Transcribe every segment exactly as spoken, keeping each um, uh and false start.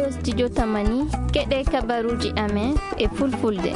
ɗo studio Tamani keɗe kabaruji amen e fulfulde.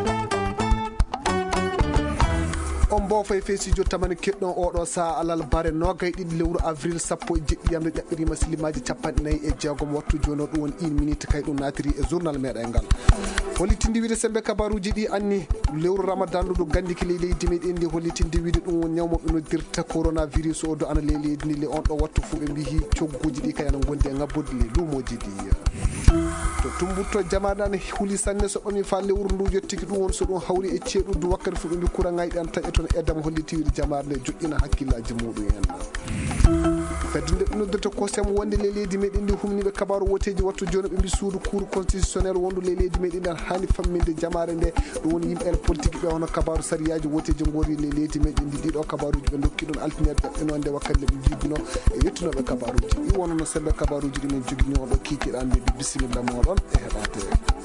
on bo fay fe studio Tamani keɗɗon oɗo sa alal bare nogay ɗiɗi lewru avril sappo e jeɗɗi yamde ƴaɓɓirima silimaji capanɗe nayyi e jeegom wattu joni ɗum woni une minute kay ɗum natiri e journal meɗen ngal hollitinde wiide sembe kabaruji ɗi anni lewru ramadan ɗo ɗo gandiki ley leydi meɗen ndi hollitinde wiide ɗum woni ñawmoɓe noddirta coronavirus o do ana ley leydi ndi le on ɗo wattu fo ɓe mbihi cogguji ɗi kay ana gondi e ngabbude le lumoji ɗi to tumbutto jamaɗane huuli sanne so ɓami fa lewru ndu yettiki ɗum woni so ɗum hawri e ceeɗudu wakkati fo ɓe mbi courant ngayi ɗan taƴe toon edam holliti wiide jamaɗe nde joƴƴina hakkillaji muɗum hen fedde nde noddirta kosem wonde ley leydi meɗen ndi humniɓe kabaru woteji wattu joni ɓe mbi suudu cour constitutionnel wondu ley leydi meɗen ɗan hani famminde jamare nde ɗum woni yimɓe politique ɓe hono kabaru sariyaji woteji gori ley leydi meɗen ndi ɗiɗo kabaruji ɓe dokki ɗon altinere ƴaɓɓe nde wakkati ɓe jibino e yettunoɓe kabaruji ɗi wonno sembe kabaruji ɗi min jogini oɗo kikiɗan nde bisimilla moɗon e heɗate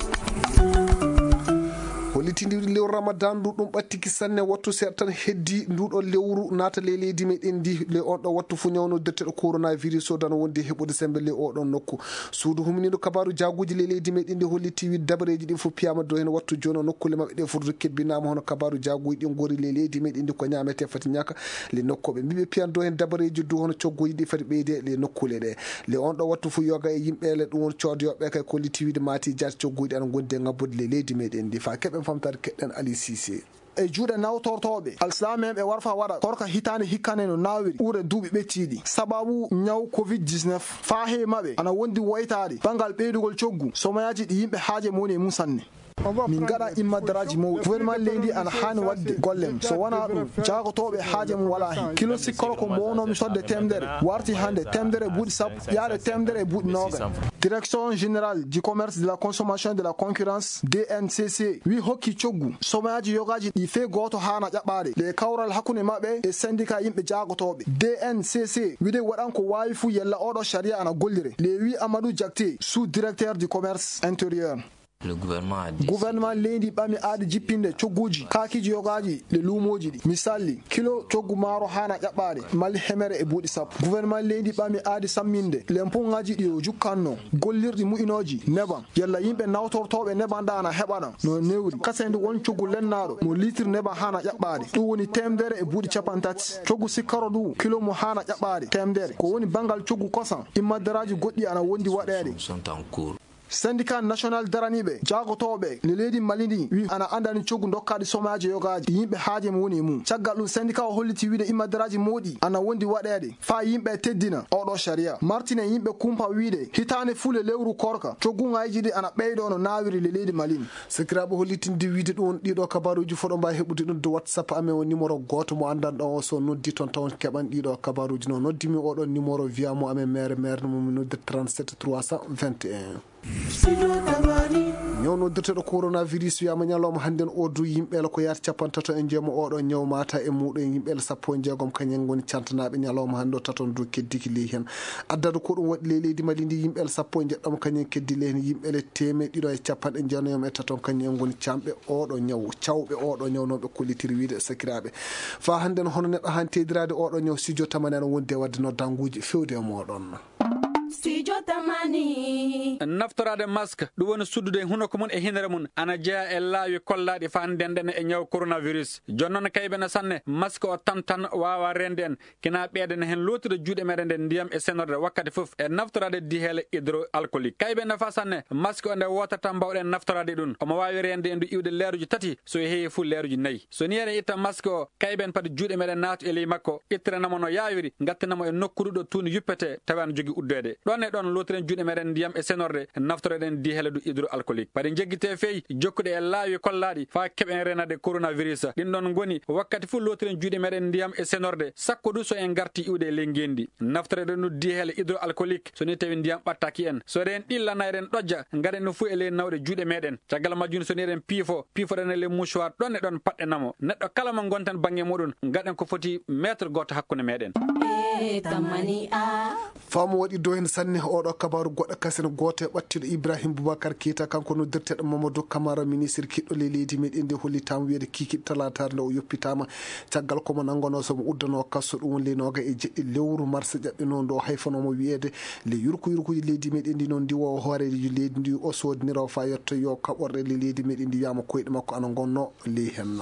hollitinde lewru ramadan ndu ɗum ɓattiki sanne wattu seeɗa tan heddi nduɗo lewru naata ley leydi meɗen ndi le on ɗo wattu fo ñawnodirteɗo coronavirus o dano wonde heɓude sembe ley oɗon nokku suudu humniɗo kabaru jaguji ley leydi meɗen ndi hollitti wi dabareji ɗi fof piyama do hen wattu joni o nokkule mabɓe ɗe fof kebbinama hono kabaru jaguji ɗi gori ley leydi meɗen ndi ko ñamete fati ñaka le nokkoɓe mbiɓe piyan do hen dabareji du hono coggoji ɗi fati ɓeyde le nokkule ɗe le on ɗo wattu fo yoga e yimɓele ɗum woni codoyoɓe kay kollitti wiide mati jati coggoji ɗi ana gondi e ngabbude le leydi meɗen ndi fa keɓen famtade keɗɗen Ali Cissé e juuɗe nawtortoɓe alsalamen ɓe warfa waɗa korka hitande hikkane no nawiri ɓuure duuɓi ɓettiɗi sababu ñaw covid dix-neuf fa he maɓe ana wondi woytade bangal ɓeydugol coggu somoyaji ɗi yimɓe haaje moni e mum sanne min gaɗa immadaraji mawɗi gouvernement leydi ana hani wadde gollem so wona ɗum jagotoɓe haaje mum wala hen kilo sikkoro ko mownomi sodde temdere warti hande temdere buuɗi sappo yaade temdere e buuɗi noga direction générale du commerce de la consommation de la concurrence D N C C wi hokki coggu somoyaji yogaji ɗi fe goto hana ƴaɓɓade le kawral hakkude mabɓe e syndicat yimɓe jagotoɓe D N C C wiide waɗan ko wawi fu yella oɗo sharia ana gollire le wi Amadou Diakté sous directeur du commerce intérieur. Le gouvernement a dit gouvernement leydi ɓami aadi jippinde cogguji kakiji yogaji le luumoji ɗi misali kilo coggu maaro hana ƴaɓɓade mali hemere e buuɗi sappo gouvernement leydi ɓami aadi samminde lempongaji ɗi o jukkanno gollirɗi mu'inoji neban yalla yimɓe nawtortoɓe nebanɗa ana heɓana no newri kasende won coggu lennaɗo mo litre neban hana ƴaɓɓade ɗum woni temdere e buuɗi capantati coggu sikkaro ɗu kilo mo hana ƴaɓɓade temdere ko woni bangal coggu kosan immaddaraji goɗɗi ana wondi waɗede sont en cours. syndicat national daraniɓe jagotoɓe le leydi mali ndi wi ana andani coggu dokkaɗi somaji yogaji yimɓe haaje mo woni e mum caggal ɗum syndicat o holliti wiide immadaraji moɗi ana wondi waɗede fa yimɓe teddina oɗo sharia martine yimɓe kumpa wiide hitande fule lewru korka coggugaji ɗi ana ɓeyɗo no nawiri le leydi mali ni sikiraɓe hollitinde wiide ɗum ɗiɗo kabaruji foɗo mbawi heɓude ɗum do whatsapp amen o numéro goto mo andanɗo o so noddi toon taw keɓan ɗiɗo kabaruji noon noddimi oɗon numéro wiyamo amen maire maire no mum nodde trente-sept trois cent vingt et un ñawnoddirteɗo coronavirus wiyama ñalawma hannden o du yimɓele ko yaata capantato e jeemo oɗo ñaw mata e muɗum yimɓele sappo e jeegom kañen goni cantanaɓe ñalawma hannde o taton dow keddiki ley hen addata ko ɗum waɗi ley leydi mali ndi yimɓele sappo e jeɗɗoma kañen keddi ley hen yimɓele temed ɗiɗo e capanɗe jeenayom e taton kañen goni camɓe oɗo ñaw cawɓe oɗo ñaw noɓe kollitiri wiide sakiraɓe fa hannden hono neɗɗo han tedirade oɗo ñaw studio Tamani ana wondi e wadde noddanguji fewde e moɗon studio Tamani naftorade masque ɗum woni suddude hunoko mum e hinere mum ana jeeya e laawi kollaɗi fa ndenden e ñaw coronavirus jonnon kayɓene sanne masque o tan tan wawa rende en kina ɓeeden hen lottude juuɗe meɗen nde ndiyam e senorde wakkati foof e naftorade dihele hydroalcoolique kayɓene fa sanne masque o nde wotata mbawɗen naftorade ɗum omo wawi rende en du iwde leeruji tati so heewi fu leeruji nayyi so ni ene itta masque o kayɓen pade juuɗe meɗen naatu e ley makko ittiranamo no yawiri gattinamo e nokkuɗo tuuni yuppete tawi ana jogui uddede ɗon e ɗon lotiren juuɗe meɗen ndiyam e senorde naftoroɗen dihele du hydroalcoolique pade jeggite feeyi jokkude e laawi kollaɗi fa keɓen renade coronavirus ɗin ɗon goni wakkati fu lotiren juuɗe meɗen ndiyam e senorde sakko du so en garti iwde e ley ngendi naftoroɗen du dihele hydroalcoolique so ni tawi ndiyam ɓattaki en so eɗen ɗillana eɗen ɗojja gaɗen no fu e ley nawɗe juuɗe meɗen caggal majjum so ni eɗen piifo piifoɗen e ley mouchoir ɗon e ɗon paɗɗenamo neɗɗo kala mo gonten banggue muɗum gaɗen ko foti métre goto hakkude meɗen faamu waɗi do hen ken sanne oɗo kabaru goɗɗo kasene goto e ɓattiɗo Ibrahim Boubacar Keita kanko noddirteɗo Mamadou Camara ministre kiɗɗo le leydi meɗen nde hollitama wiyede kikiɗe talatare nde o yoppitama caggal komo nangono somo uddano kasso ɗum woni noga e jeɗɗi lewru mars ƴaɓɓino ndo hayfanomo wiyede le yurku yurkuji leydi meɗen ndi noon ndiwo hooreji leydi ndi o sodinirawo fa yetto yo kaɓorɗe le leydi meɗen ndi wiyama koyɗe makko ana gonno ley hen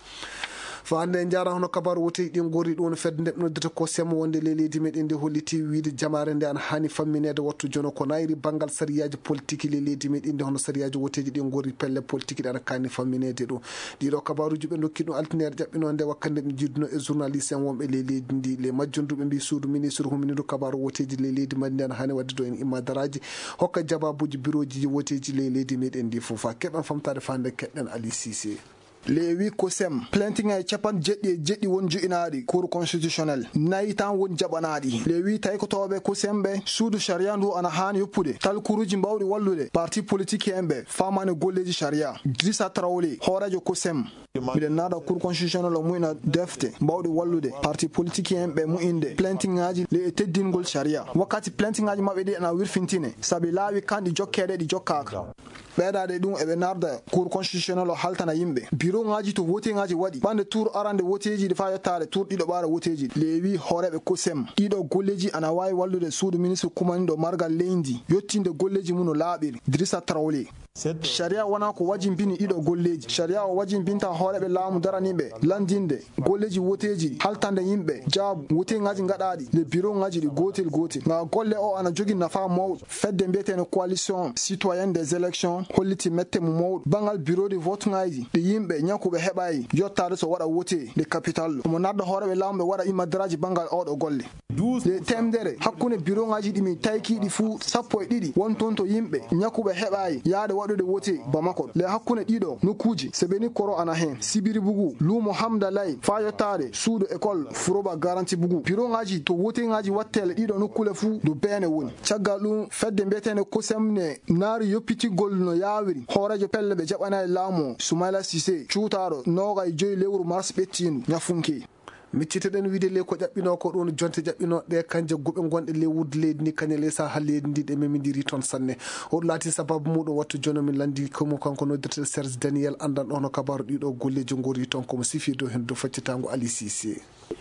fa hande en jara hono kabaru woteji ɗin gori ɗum fedde nde noddata ko semo wonde le leydi meɗen ndi holliti wiide jamare nde ana hani famminede wattu jono ko nayri banggal sariyaji politique le leydi meɗen ndi hono sariyaji woteji ɗin gori pelle politique ɗe ana kanni famminede ɗum ɗiɗo kabaruji ɓe dokki ɗum altinere ƴaɓɓino nde wakkande ɓe jidduno e journaliste en wonɓe le leydi ndi le majjonduɓe mbi suudu ministre huminidu kabaru woteji le leydi madi ndi ana hani wadde do en immadaraji hokka jababuji bureau ji woteji le leydi meɗen ndi foof keɗɗon famtade fande keɗɗen Ali Cissé. lewi ko sem plantinga e capan jeɗɗi e jeɗɗi won joƴinaɗi cour constitutionnel nayi tan won jaɓanaɗi lewi tawi ko toɓe ko semɓe suudu sharia ndu ana hani yoppude talkuruji mbawɗi wallude parti politique en ɓe famani golleji sharia Drissa Traoré hoorejo ko sem miɗen naada cour constitutionnel o muyna defte mbawɗi wallude parti politique en ɓe muyinde plantingaji le e teddingol sharia wakkati plantingaji mabɓe ɗi ana wirfintine saabi laawi kanɗi jokkeɗe ɗi jokkaka ɓeeɗaɗe ɗum eɓe narda cour constitutionnel o haltana yimɓe bureau ngaji to wote ngaji waɗi ɓande tour arande woteji ɗi fa yettade tour ɗiɗo ɓaara woteji lewi hooreɓe kosem ɗiɗo golleji ana wawi wallude suudu ministre kumaniɗo margal leydi yettinde golleji mum no laaɓiri Drissa Traoré sharia wona ko wajimbini ɗiɗo golleji sharia o wajimbinta hooreɓe laamu daraniɓe landinde golleji woteji haltande yimɓe jaabu wote ngaji gaɗaɗi le bureau ngaji ɗi gotel gotel nga golle o ana jogui nafa mawɗo fedde mbiyetene coalition citoyenne des élections holliti mette mu mawɗo bangal bureau de vote ngaji ɗi yimɓe ñakkuɓe heɓayi yottade so waɗa wote nde capital ɗo omo nadda hooreɓe laamu ɓe waɗa immadaraji bangal oɗo golle le temdere hakkunde bureau ngaji ɗimi taykiɗi fuu sappo e ɗiɗi won toon to yimɓe ñakkuɓe heɓayi yaade waɗude wote Bamako le hakkunde ɗiɗo nokkuji sebeni koro ana hen sibiri bugu lumo hamdalay fa yottade suudu école furoba garanti bugu bureau ngaji to wote ngaji wattele ɗiɗo nokkule fuu do beene woni caggal ɗum fedde mbiyetene kosemne naari yoppitigol no yawiri hoorejo pelle ɓe jaɓanayi laamu Soumaila Cissé cuutaɗo noga e joyi lewru mars ɓettinu ñafunke micciteɗen wiide le ko ƴaɓɓino ko ɗum jonte ƴaɓɓinoɗe kanje guɓe gonɗe le wudde leydi ndi kañe le saha leydi ndi ɗe memidiri toon sanne hoɗum laati sababu muɗum wattu joni min landi komo kanko noddirte Serge Daniel andan ɗon no kabaru ɗiɗo golleji gori toon komo sifi dow hen dow faccitango Ali Cissé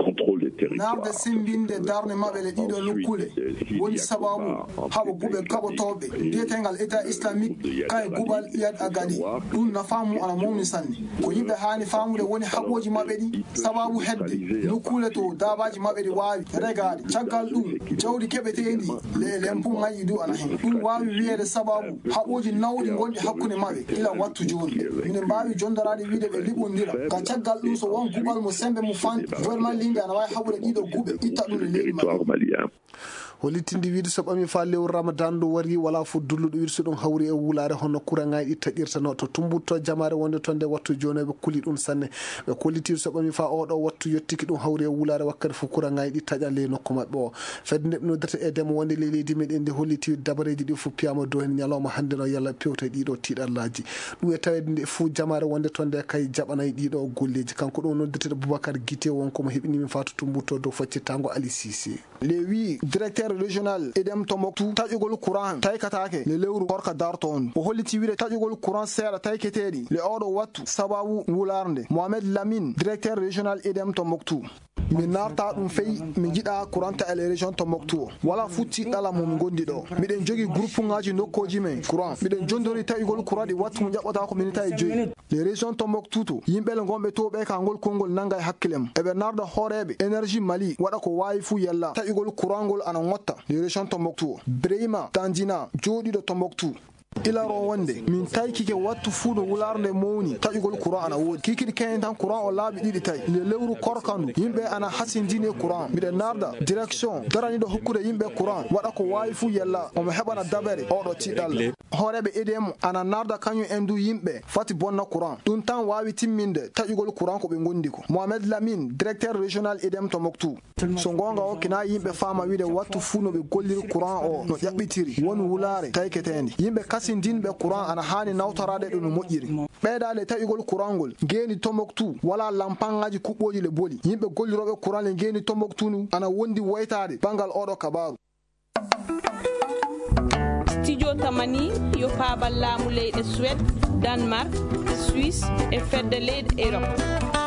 narde simbinde darde maɓɓe le ɗiɗo nokkule woni sababu haɓa guɓe gaɓotoɓe mbiyetegal état islamique kaye guɓal iyad a gaɗi ɗum nafamu ana mawni sanne ko yimɓe hani famude woni haɓoji maɓɓe ɗi sababu hedde nokkule to dabaji maɓɓe ɗi wawi regade caggal ɗum jawdi keɓeteɗi le lempu ngayi du ana hen ɗum wawi wiyede sababu haɓoji nawɗi gonɗi hakkude maɓɓe ila wattu joni minen mbawi jondarade wiide ɓe liɓodira ka caggal ɗum so won guɓal mo sembe mo fanti gouvernement linde ana wawi haɓude ɗiɗo guɓe itta ɗum e leydi maɓɓe hollitinde wiide so ɓami fa lewru ramadan ɗo wari wala fo dulluɗo wiide so ɗum hawri e wulare hono courant-ŋaji ɗi taƴirtano to tumbutto jamare wonde toon nde wattu joni ɓe kuli ɗum sanne ɓe kollitide so ɓami fa oɗo wattu yettiki ɗum hawri e wulare wakkati fo courant-ŋaji ɗi taƴa le nokku maɓɓe o fedde nde ɓe noddata e demo wonde le leydi meɗen nde holliti dabareji ɗi fof piyama dow hen ñalawma hande no yalla pewta ɗiɗo tiɗallaji ɗum e tawede nde fo jamare wonde toon nde kay jaɓanayi ɗiɗo golleji kanko ɗum noddeteɗo Boubacar Guité wonkomo heɓinimi fa to tumbutto dow faccitango Ali Cissé le wi directeur régional edem Tombouctou taƴugol courant taykatake le lewru korka darto on o holliti wiide taƴugol courant seeɗa tayketeɗi le oɗo wattu sababu wularde Mohamed Lamine directeur régional edem Tombouctou mi narta ɗum feyi mi jiɗa couranta e région Tombouctou wala futti ɗala momi gondi ɗo miɗen jogui groupe ngaji nokkoji men courant miɗen jondori taƴugol courant ɗi wattu mo ƴaɓɓata ko minita e joyi les région Tombouctou to yimɓele gonɓe to ɓe ka ngol konngol nanga e hakkilem eɓe narda hooreɓe énergie Mali waɗa ko wawi fu yella taƴugol courant ngol ana ngotta les région Tombouctou Brehima Tandina jooɗiɗo Tombouctou ilaro wonde min tawi kike wattu fuu no wularde mawni taƴugol courant ana woodi kikiɗi kayen tan courant o laaɓi ɗiɗi tawi le lewru korkandu yimɓe ana hasindini courant mbiɗen narda direction daraniɗo hokkude yimɓe courant waɗa ko wawi fuu yella omo heɓana dabere oɗo tiɗalla hooreɓe edemo ana narda kañum en du yimɓe fati bonna courant ɗum tan wawi timminde taƴugol courant ko ɓe gondi ko Mohamed Lamine directeur régional edem Tombouctou so gonga o kina yimɓe fama wiide wattu fuu no ɓe golliri courant o no ƴaɓɓitiri woni wulare tayketende yimɓe kasindinɓe courant ana hani nawtorade ɗo no moƴƴiri ɓeydale taƴugol courant ngol geni Tombouctou wala lampanŋaji kuɓɓoji le boli yimɓe golliroɓe courant le geni Tombouctou nu ana wondi woytade bangal oɗo kabaru studio tamani yo paabal laamu leyɗe Suède, Danemark, Suisse e fedde leyɗe Europe.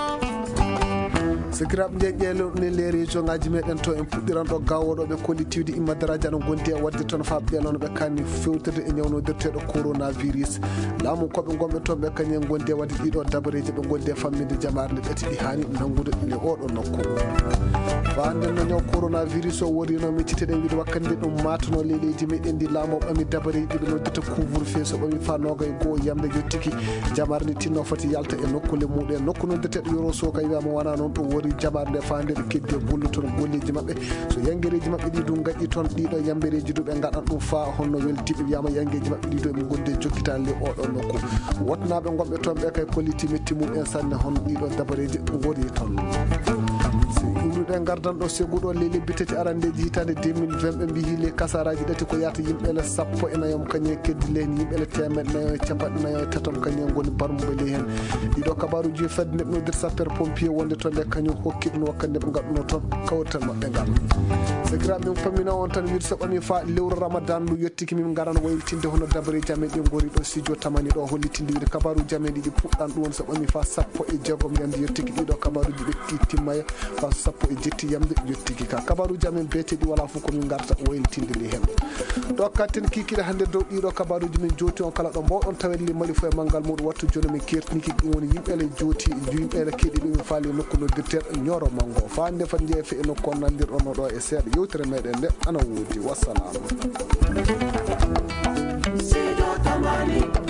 sikirab jeeƴelo ne les région ngaji meɗen to en puɗɗiran ɗo gawoɗoɓe collectivité imma daraja no gondi e wadde toon fabɓe noon ɓe kanni fewtede e ñawnodirteɗo coronavirus laamu koɓe gonɓe toon ɓe kañum gondi e wadde ɗiɗo dabareji ɓe gondi e famminde jamare nde ɗati ɗi hani nangude ne oɗo nokku fande no ñaw coronavirus o worino micciteɗen wiide wakkande ɗum matano leyɗeji meɗen ndi laamu ɓami dabareji ɗiɓe noddata couvre feu so ɓami fa nogay goho yamde yettiki jamare nde tinno foti yalta e nokkule muɗum nokku noddeteɗo yoro soka wiyama wona noon ɗum wori jaɓarde nde fande ɓe keddi e gollu toon golleji mabɓe so yanguereji mabɓe ɗi ɗum gaƴƴi toon ɗiɗo yambereji ɗu ɓe gaɗan ɗum fa honno weltiɓe wiyama yangueji mabɓe ɗiɗo ɓe gonde jokkitali oɗo nokku wotnaɓe gonɓe toon ɓe kay kolliti metti mumen sanne hono ɗiɗo dabareji gori toon ɗe gardanɗo seguɗo le lebbi tati arandeji hitande deux mille vingt ɓe mbi hiile kasaraji ɗati ko yata yimɓele sappo e nayom kañum keddi leyni yimɓele temed nayo e capanɗe nayo e tatom kañum goni barmuɓe ley hen ɗiɗo kabaruji fedde ndeɓe nodir sapeur pompier wonde toon nde kañum hokki ɗum wakkande ɓe gaɗuno toon kawrital mabɓe ngal segiraɓe min pammina on tan wiide so ɓami fa lewru ramadan ndu yettiki min garano waylitinde hono dabareji amen ɗi gori ɗo studio tamani ɗo hollitinde wiide kabaruji amen ɗiɗi puɗɗan ɗum woni so ɓami fa sappo e jeegom yande yettiki ɗiɗo kabaruji ɓe timmaya fa sappo e jetti yamde yettiki ka kabaruji amen beeteɗi wala fof komin garta waylitinde li hen ɗo katten kikiɗe hande dow ɗiɗo kabaruji min jooti on kala ɗo mbawɗon tawelli mali fo e manggal muɗum wattu joni min kertiniki ɗum woni yimɓele jooti yimɓele keeɗi ɗumen faali nokku noddirteɗo ñoro mango fa nde fat jeefe e nokku on nandirɗon ɗo e seeɗa yewtere meɗen nde ana woodi wassalamu.